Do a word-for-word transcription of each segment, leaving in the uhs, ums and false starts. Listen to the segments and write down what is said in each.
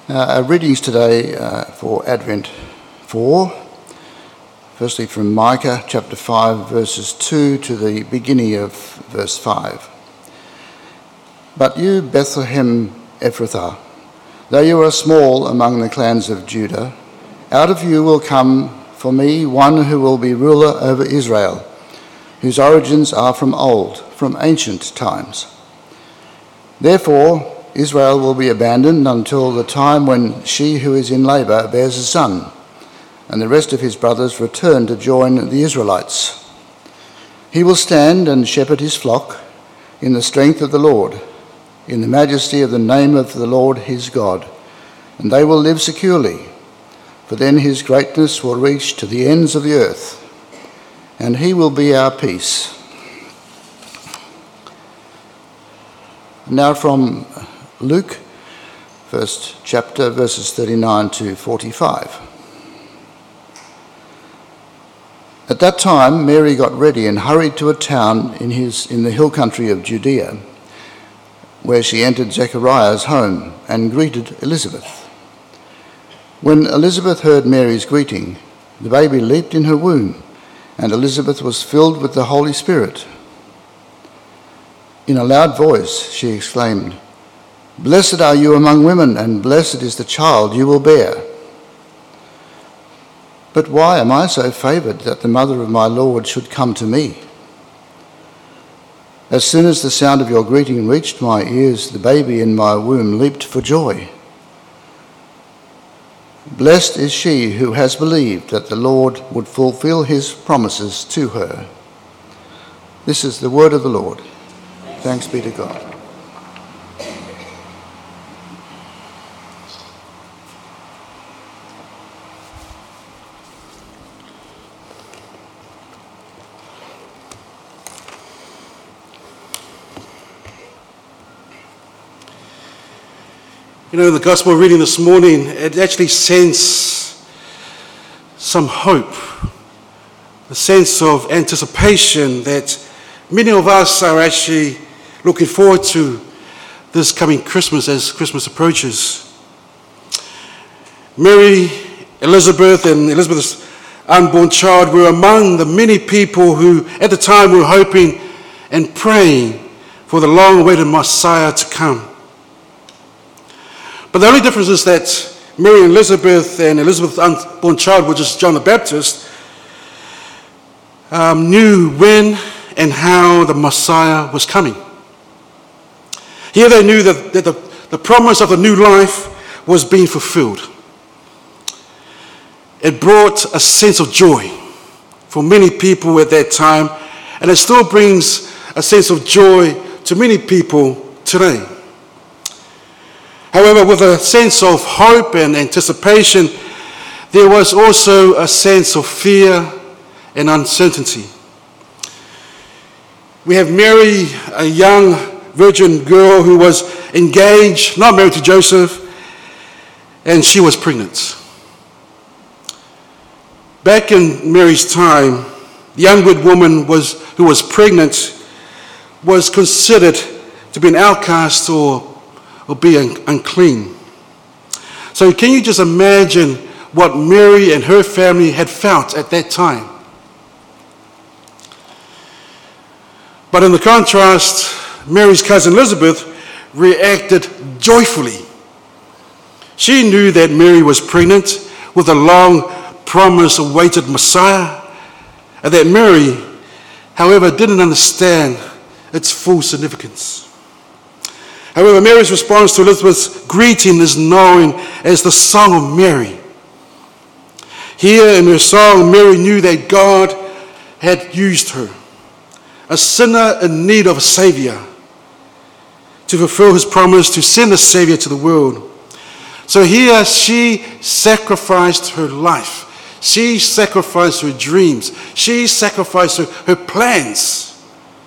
Uh, our readings today uh, for Advent four, firstly from Micah chapter five, verses two to the beginning of verse five. But you, Bethlehem Ephrathah, though you are small among the clans of Judah, out of you will come for me one who will be ruler over Israel, whose origins are from old, from ancient times. Therefore, Israel will be abandoned until the time when she who is in labour bears a son, and the rest of his brothers return to join the Israelites. He will stand and shepherd his flock in the strength of the Lord, in the majesty of the name of the Lord his God, and they will live securely, for then his greatness will reach to the ends of the earth, and he will be our peace. Now from Luke, first chapter, verses thirty-nine to forty-five. At that time, Mary got ready and hurried to a town in his in the hill country of Judea, where she entered Zechariah's home and greeted Elizabeth. When Elizabeth heard Mary's greeting, the baby leaped in her womb, and Elizabeth was filled with the Holy Spirit. In a loud voice, she exclaimed, "Blessed are you among women, and blessed is the child you will bear. But why am I so favoured that the mother of my Lord should come to me? As soon as the sound of your greeting reached my ears, the baby in my womb leaped for joy. Blessed is she who has believed that the Lord would fulfil his promises to her." This is the word of the Lord. Thanks be to God. You know, the gospel reading this morning, it actually sends some hope, a sense of anticipation that many of us are actually looking forward to this coming Christmas as Christmas approaches. Mary, Elizabeth, and Elizabeth's unborn child were among the many people who at the time were hoping and praying for the long-awaited Messiah to come. But the only difference is that Mary and Elizabeth and Elizabeth's unborn child, which is John the Baptist, um, knew when and how the Messiah was coming. Here they knew that, that the, the promise of the new life was being fulfilled. It brought a sense of joy for many people at that time, and it still brings a sense of joy to many people today. However, with a sense of hope and anticipation, there was also a sense of fear and uncertainty. We have Mary, a young virgin girl who was engaged, not married to Joseph, and she was pregnant. Back in Mary's time, the unwed woman was, who was pregnant was considered to be an outcast or or be un- unclean. So can you just imagine what Mary and her family had felt at that time? But in the contrast, Mary's cousin Elizabeth reacted joyfully. She knew that Mary was pregnant with a long promise awaited Messiah, and that Mary, however, didn't understand its full significance. However, Mary's response to Elizabeth's greeting is known as the Song of Mary. Here in her song, Mary knew that God had used her, a sinner in need of a Savior, to fulfill his promise to send a Savior to the world. So here she sacrificed her life. She sacrificed her dreams. She sacrificed her, her plans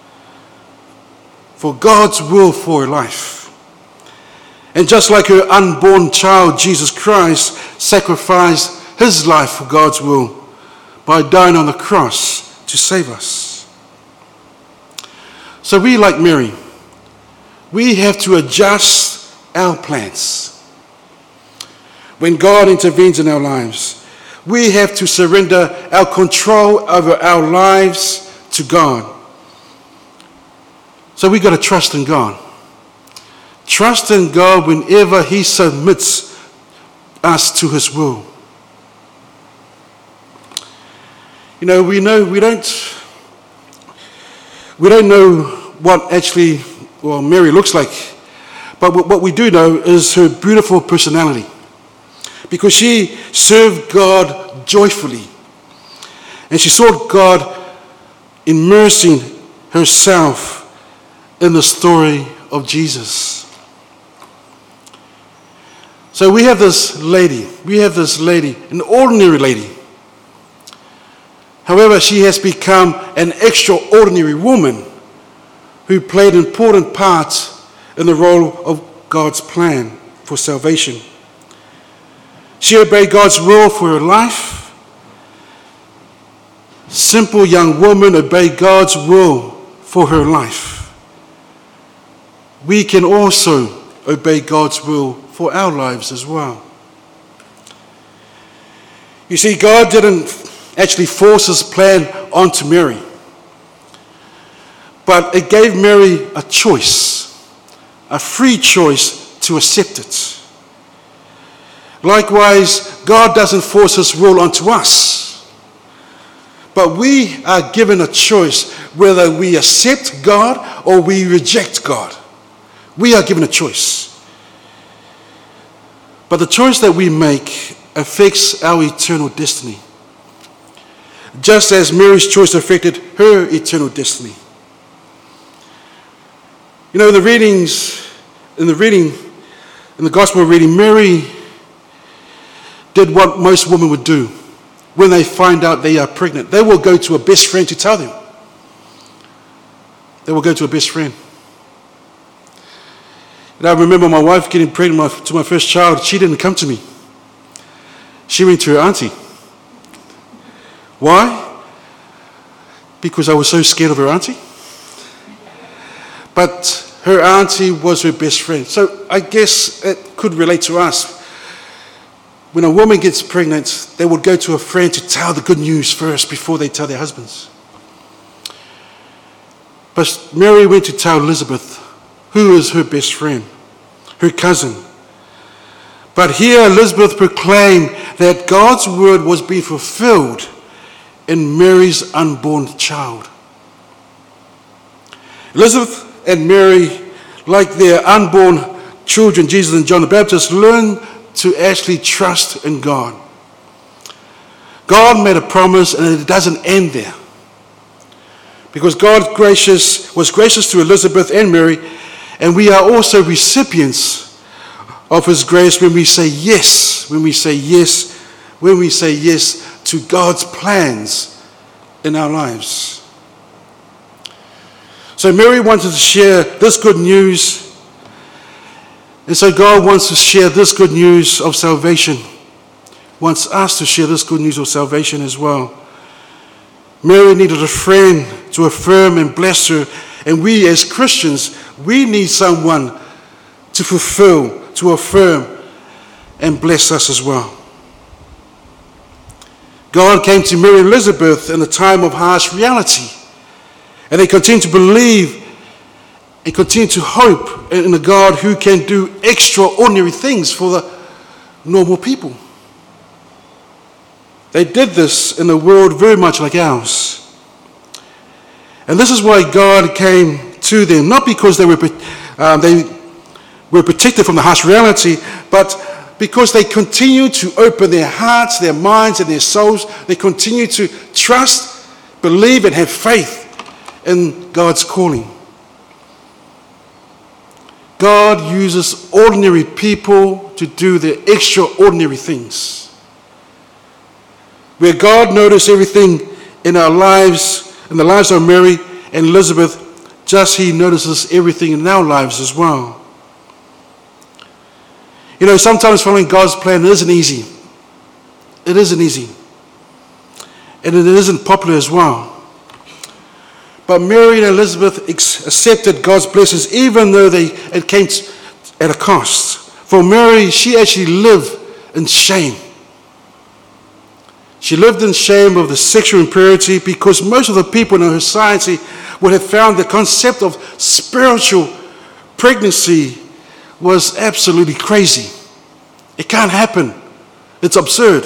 for God's will for her life. And just like her unborn child, Jesus Christ sacrificed his life for God's will by dying on the cross to save us. So we, like Mary, we have to adjust our plans. when God intervenes in our lives. We have to surrender our control over our lives to God. So we've got to trust in God. Trust in God whenever He submits us to His will. You know, we know we don't we don't know what actually well Mary looks like, but what we do know is her beautiful personality, because she served God joyfully, and she saw God immersing herself in the story of Jesus. So we have this lady, we have this lady, an ordinary lady. However, she has become an extraordinary woman who played an important part in the role of God's plan for salvation. She obeyed God's will for her life. Simple young woman obeyed God's will for her life. We can also obey God's will for our lives as well. You see, God didn't actually force His plan onto Mary, but it gave Mary a choice, a free choice to accept it. Likewise, God doesn't force His will onto us, but we are given a choice whether we accept God or we reject God. We are given a choice. But the choice that we make affects our eternal destiny, just as Mary's choice affected her eternal destiny. You know, in the readings, in the reading, in the gospel reading, Mary did what most women would do when they find out they are pregnant. They will go to a best friend to tell them. They will go to a best friend. And I remember my wife getting pregnant to my first child. She didn't come to me. She went to her auntie. Why? Because I was so scared of her auntie. But her auntie was her best friend. So I guess it could relate to us. When a woman gets pregnant, they would go to a friend to tell the good news first before they tell their husbands. But Mary went to tell Elizabeth, who is her best friend, her cousin. But here Elizabeth proclaimed that God's word was being fulfilled in Mary's unborn child. Elizabeth and Mary, like their unborn children, Jesus and John the Baptist, learned to actually trust in God. God made a promise, and it doesn't end there. Because God gracious was gracious to Elizabeth and Mary, and we are also recipients of His grace when we say yes, when we say yes, when we say yes to God's plans in our lives. So Mary wanted to share this good news, and so God wants to share this good news of salvation, wants us to share this good news of salvation as well. Mary needed a friend to affirm and bless her, and we as Christians, we need someone to fulfill, to affirm and bless us as well. God came to Mary and Elizabeth in a time of harsh reality, and they continue to believe and continue to hope in a God who can do extraordinary things for the normal people. They did this in a world very much like ours. And this is why God came to them, not because they were, um, they were protected from the harsh reality, but because they continued to open their hearts, their minds, and their souls. They continue to trust, believe, and have faith in God's calling. God uses ordinary people to do their extraordinary things. Where God noticed everything in our lives, in the lives of Mary and Elizabeth, just He notices everything in our lives as well. You know, sometimes following God's plan isn't easy. It isn't easy. And it isn't popular as well. But Mary and Elizabeth accepted God's blessings even though they, it came at a cost. For Mary, she actually lived in shame. She lived in shame of the sexual impurity because most of the people in her society would have found the concept of spiritual pregnancy was absolutely crazy. It can't happen. It's absurd.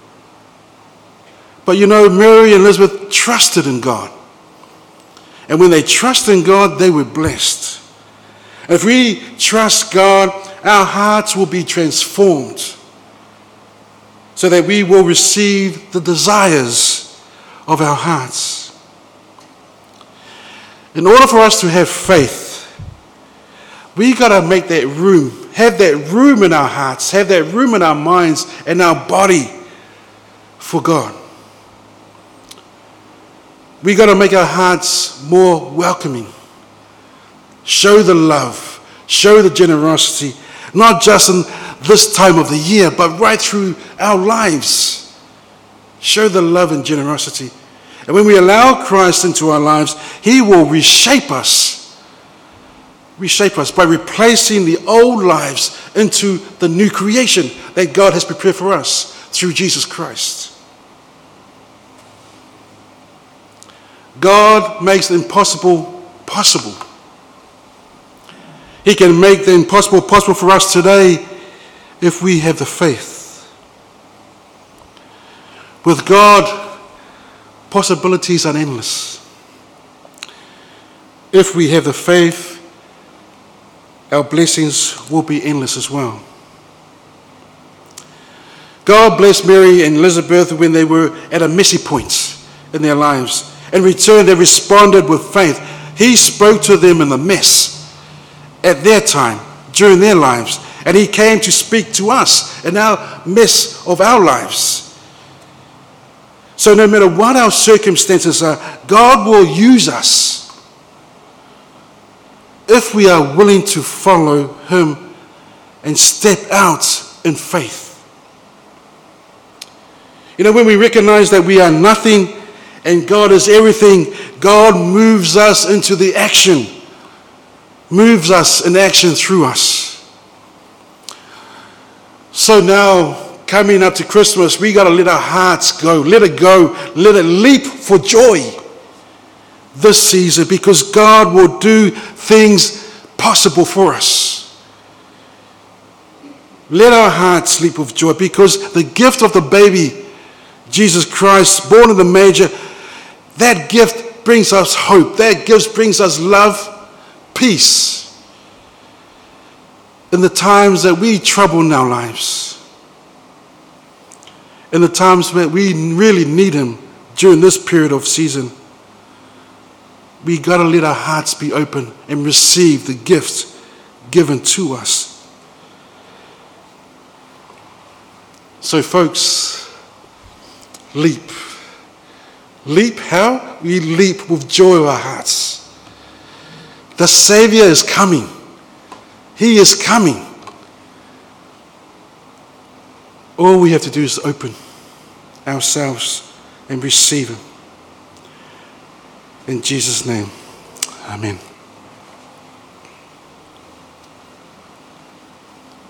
But you know, Mary and Elizabeth trusted in God. And when they trusted in God, they were blessed. And if we trust God, our hearts will be transformed so that we will receive the desires of our hearts. In order for us to have faith, we got to make that room, have that room in our hearts, have that room in our minds and our body for God. We got to make our hearts more welcoming. Show the love, show the generosity, not just in this time of the year, but right through our lives. Show the love and generosity. And when we allow Christ into our lives, he will reshape us. Reshape us by replacing the old lives into the new creation that God has prepared for us through Jesus Christ. God makes the impossible possible. He can make the impossible possible for us today if we have the faith. With God, possibilities are endless. If we have the faith, our blessings will be endless as well. God blessed Mary and Elizabeth when they were at a messy point in their lives. In return, they responded with faith. He spoke to them in the mess at their time, during their lives. And he came to speak to us in our mess of our lives. So no matter what our circumstances are, God will use us if we are willing to follow him and step out in faith. You know, when we recognize that we are nothing and God is everything, God moves us into the action, moves us in action through us. So now, coming up to Christmas, we got to let our hearts go, let it go, let it leap for joy this season, because God will do things possible for us. Let our hearts leap with joy, because the gift of the baby, Jesus Christ, born in the manger, that gift brings us hope. That gift brings us love, peace in the times that we trouble in our lives, in the times that we really need him during this period of season. We got to let our hearts be open and receive the gift given to us. So folks, leap. Leap how? We leap with joy of our hearts. The Savior is coming. He is coming. All we have to do is open ourselves and receive him. In Jesus' name, amen.